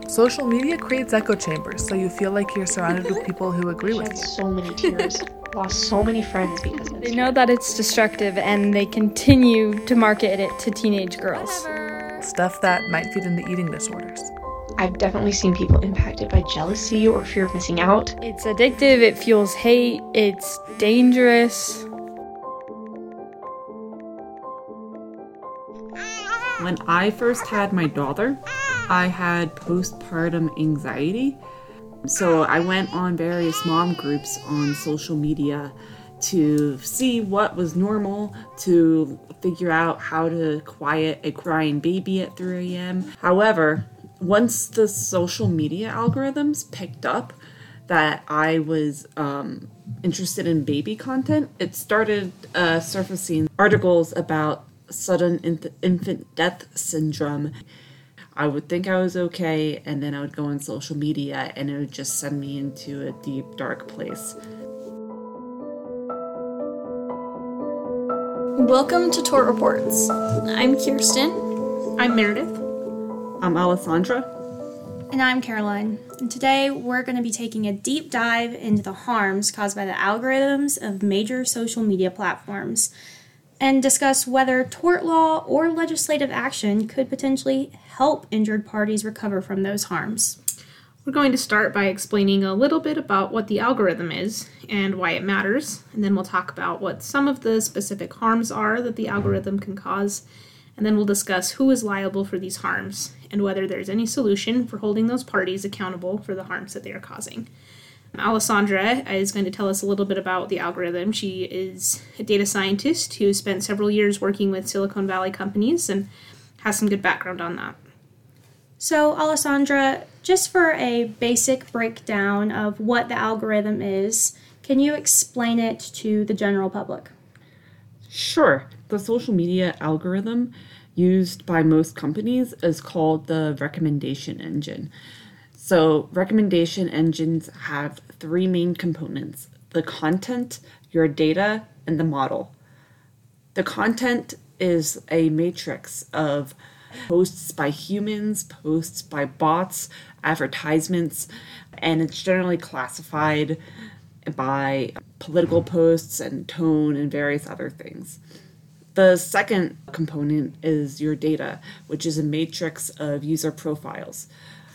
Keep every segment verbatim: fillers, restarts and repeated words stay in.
Social media creates echo chambers, so you feel like you're surrounded with people who agree with Shed you. so many tears. Lost so many friends because of it. They know that it's destructive and they continue to market it to teenage girls. Stuff that might feed into eating disorders. I've definitely seen people impacted by jealousy or fear of missing out. It's addictive, it fuels hate, it's dangerous. When I first had my daughter, I had postpartum anxiety. So I went on various mom groups on social media to see what was normal, to figure out how to quiet a crying baby at three a.m. However, once the social media algorithms picked up that I was um, interested in baby content, it started uh, surfacing articles about sudden inf- infant death syndrome. I would think I was okay, and then I would go on social media, and it would just send me into a deep, dark place. Welcome to Tort Reports. I'm Kirsten. I'm Meredith. I'm Alessandra. And I'm Caroline. And today we're going to be taking a deep dive into the harms caused by the algorithms of major social media platforms and discuss whether tort law or legislative action could potentially help injured parties recover from those harms. We're going to start by explaining a little bit about what the algorithm is and why it matters, and then we'll talk about what some of the specific harms are that the algorithm can cause, and then we'll discuss who is liable for these harms and whether there's any solution for holding those parties accountable for the harms that they are causing. Alessandra is going to tell us a little bit about the algorithm. She is a data scientist who spent several years working with Silicon Valley companies and has some good background on that. So, Alessandra, just for a basic breakdown of what the algorithm is, can you explain it to the general public? Sure. The social media algorithm used by most companies is called the recommendation engine. So recommendation engines have three main components: the content, your data, and the model. The content is a matrix of posts by humans, posts by bots, advertisements, and it's generally classified by political posts and tone and various other things. The second component is your data, which is a matrix of user profiles.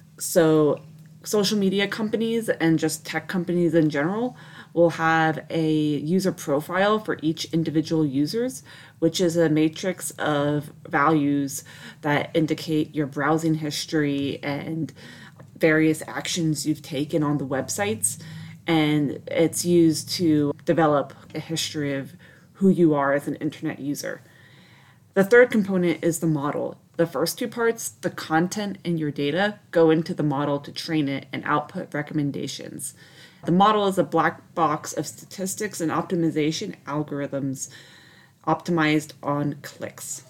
So social media companies and just tech companies in general will have a user profile for each individual users, which is a matrix of values that indicate your browsing history and various actions you've taken on the websites. And it's used to develop a history of who you are as an internet user. The third component is the model. The first two parts, the content and your data, go into the model to train it and output recommendations. The model is a black box of statistics and optimization algorithms optimized on clicks.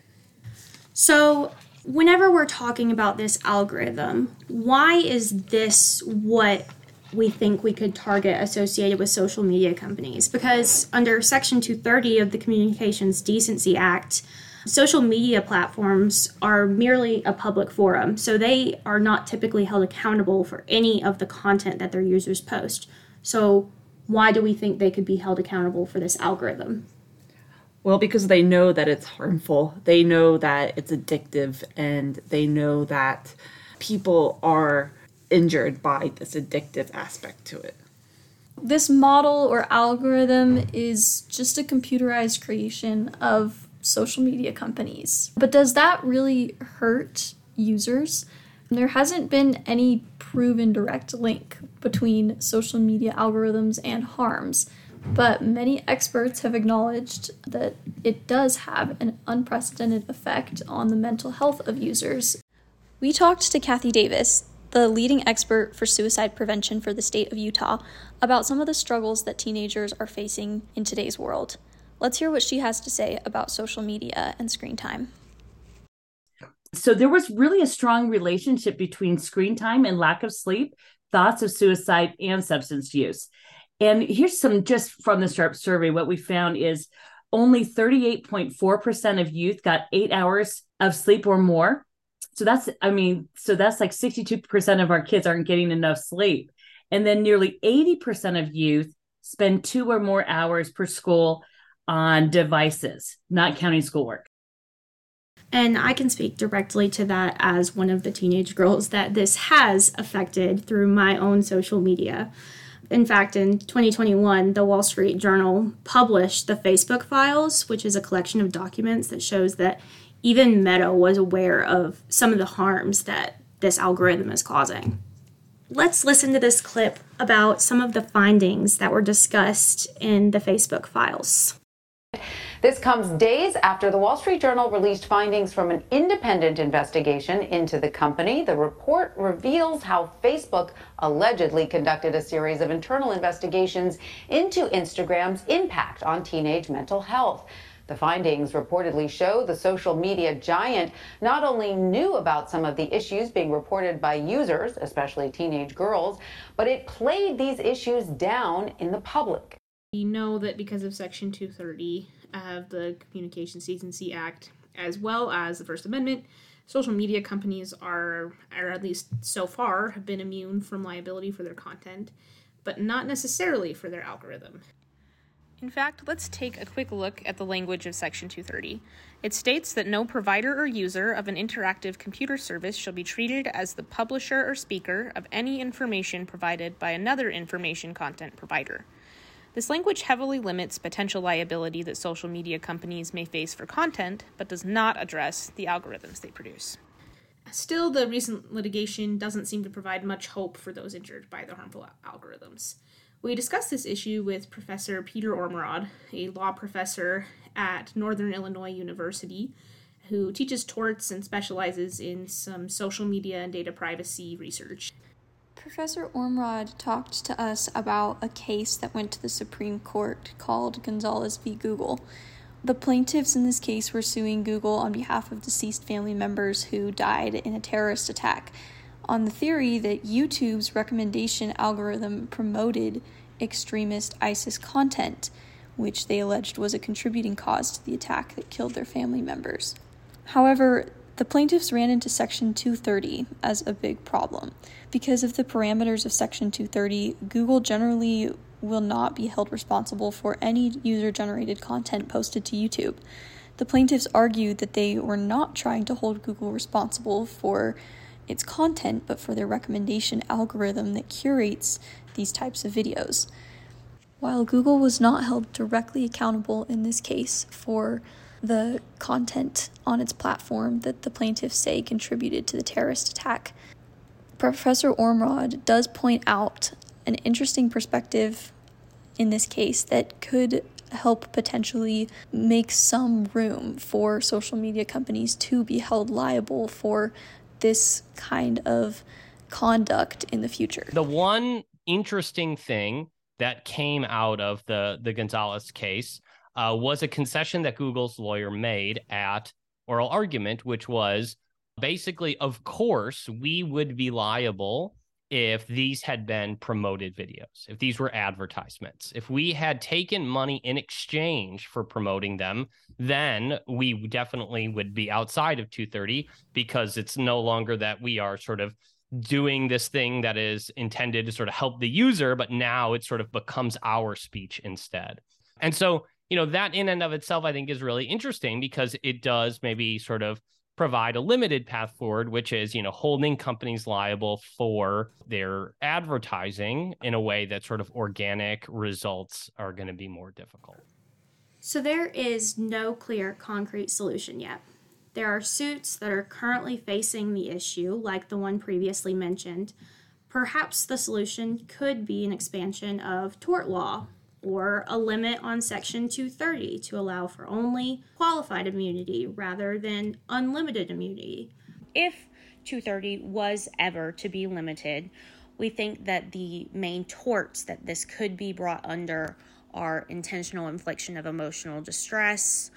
So, whenever we're talking about this algorithm, why is this what we think we could target associated with social media companies? Because under Section two thirty of the Communications Decency Act, social media platforms are merely a public forum, so they are not typically held accountable for any of the content that their users post. So why do we think they could be held accountable for this algorithm? Well, because they know that it's harmful. They know that it's addictive, and they know that people are injured by this addictive aspect to it. This model or algorithm is just a computerized creation of social media companies. But does that really hurt users? There hasn't been any proven direct link between social media algorithms and harms, but many experts have acknowledged that it does have an unprecedented effect on the mental health of users. We talked to Kathy Davis, the leading expert for suicide prevention for the state of Utah, about some of the struggles that teenagers are facing in today's world. Let's hear what she has to say about social media and screen time. So there was really a strong relationship between screen time and lack of sleep, thoughts of suicide, and substance use. And here's some just from the SHARP survey. What we found is only thirty-eight point four percent of youth got eight hours of sleep or more. So that's, I mean, so that's like sixty-two percent of our kids aren't getting enough sleep. And then nearly eighty percent of youth spend two or more hours per school on devices, not counting schoolwork. And I can speak directly to that as one of the teenage girls that this has affected through my own social media. In fact, in twenty twenty-one, the Wall Street Journal published the Facebook Files, which is a collection of documents that shows that even Meta was aware of some of the harms that this algorithm is causing. Let's listen to this clip about some of the findings that were discussed in the Facebook Files. This comes days after the Wall Street Journal released findings from an independent investigation into the company. The report reveals how Facebook allegedly conducted a series of internal investigations into Instagram's impact on teenage mental health. The findings reportedly show the social media giant not only knew about some of the issues being reported by users, especially teenage girls, but it played these issues down in the public. We know that because of Section two thirty of the Communications Decency Act, as well as the First Amendment, social media companies are, or at least so far, have been immune from liability for their content, but not necessarily for their algorithm. In fact, let's take a quick look at the language of Section two thirty. It states that no provider or user of an interactive computer service shall be treated as the publisher or speaker of any information provided by another information content provider. This language heavily limits potential liability that social media companies may face for content, but does not address the algorithms they produce. Still, the recent litigation doesn't seem to provide much hope for those injured by the harmful algorithms. We discussed this issue with Professor Peter Ormerod, a law professor at Northern Illinois University, who teaches torts and specializes in some social media and data privacy research. Professor Ormerod talked to us about a case that went to the Supreme Court called Gonzalez v. Google. The plaintiffs in this case were suing Google on behalf of deceased family members who died in a terrorist attack, on the theory that YouTube's recommendation algorithm promoted extremist ISIS content, which they alleged was a contributing cause to the attack that killed their family members. However, the plaintiffs ran into Section two thirty as a big problem. Because of the parameters of Section two thirty, Google generally will not be held responsible for any user-generated content posted to YouTube. The plaintiffs argued that they were not trying to hold Google responsible for its content, but for their recommendation algorithm that curates these types of videos. While Google was not held directly accountable in this case for the content on its platform that the plaintiffs say contributed to the terrorist attack, Professor Ormerod does point out an interesting perspective in this case that could help potentially make some room for social media companies to be held liable for this kind of conduct in the future. The one interesting thing that came out of the, the Gonzalez case uh, was a concession that Google's lawyer made at oral argument, which was basically, of course, we would be liable if these had been promoted videos, if these were advertisements. If we had taken money in exchange for promoting them, then we definitely would be outside of two thirty, because it's no longer that we are sort of doing this thing that is intended to sort of help the user, but now it sort of becomes our speech instead. And so, you know, that in and of itself, I think, is really interesting, because it does maybe sort of provide a limited path forward, which is, you know, holding companies liable for their advertising in a way that sort of organic results are going to be more difficult. So there is no clear, concrete solution yet. There are suits that are currently facing the issue, like the one previously mentioned. Perhaps the solution could be an expansion of tort law, or a limit on Section two thirty to allow for only qualified immunity rather than unlimited immunity. If two thirty was ever to be limited, we think that the main torts that this could be brought under are intentional infliction of emotional distress,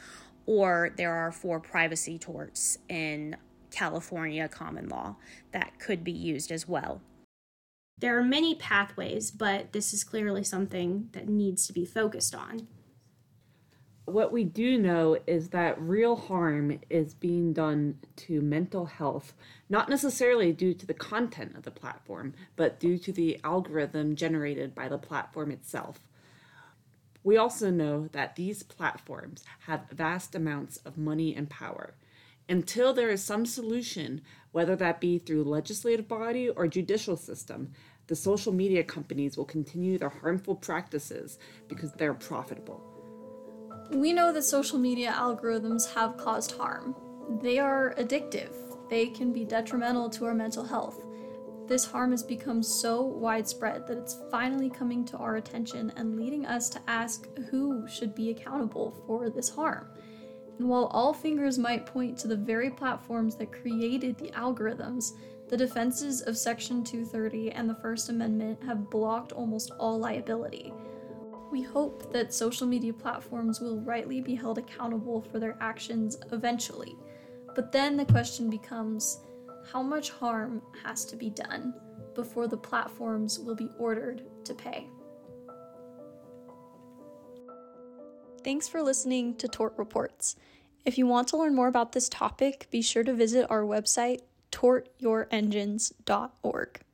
or there are four privacy torts in California common law that could be used as well. There are many pathways, but this is clearly something that needs to be focused on. What we do know is that real harm is being done to mental health, not necessarily due to the content of the platform, but due to the algorithm generated by the platform itself. We also know that these platforms have vast amounts of money and power. Until there is some solution, whether that be through legislative body or judicial system, the social media companies will continue their harmful practices because they're profitable. We know that social media algorithms have caused harm. They are addictive. They can be detrimental to our mental health. This harm has become so widespread that it's finally coming to our attention and leading us to ask who should be accountable for this harm. And while all fingers might point to the very platforms that created the algorithms, the defenses of Section two thirty and the First Amendment have blocked almost all liability. We hope that social media platforms will rightly be held accountable for their actions eventually. But then the question becomes, how much harm has to be done before the platforms will be ordered to pay? Thanks for listening to Tort Reports. If you want to learn more about this topic, be sure to visit our website, tort your engines dot org.